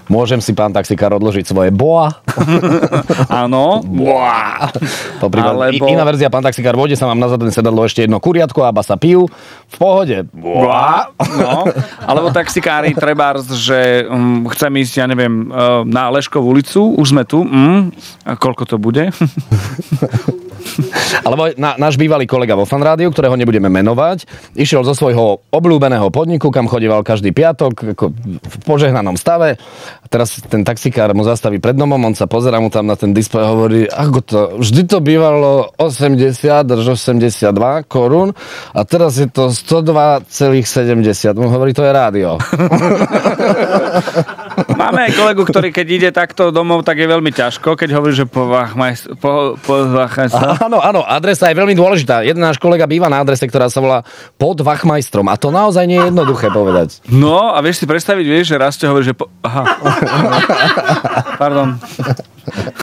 Môžem si, pán taxikár, odložiť svoje boa? Áno. Boa. Alebo... Iná verzia, pán taxikár, vôjde sa vám na zadné sedadlo ešte jedno kuriatko a basa pijú. V pohode. Boa. No. Alebo taxikári, trebárs, že chcem ísť, ja neviem, na Leškovú ulicu, už sme tu. A koľko to bude? Alebo náš bývalý kolega vo Fan Rádiu, ktorého nebudeme menovať, išiel zo svojho obľúbeného podniku, kam chodíval každý piatok, ako v požehnanom stave. A teraz ten taxikár mu zastaví pred domom, on sa pozerá mu tam na ten displej a hovorí, ako to, vždy to bývalo 80 až 82 korún a teraz je to 102,70. On hovorí, to je rádio. Máme aj kolegu, ktorý keď ide takto domov, tak je veľmi ťažko, keď hovorí, že po Áno, adresa je veľmi dôležitá. Jeden náš kolega býva na adrese, ktorá sa volá Pod Vachmajstrom. A to naozaj nie je jednoduché povedať. No, a vieš si predstaviť, že raz te hovorí, že Aha. Pardon.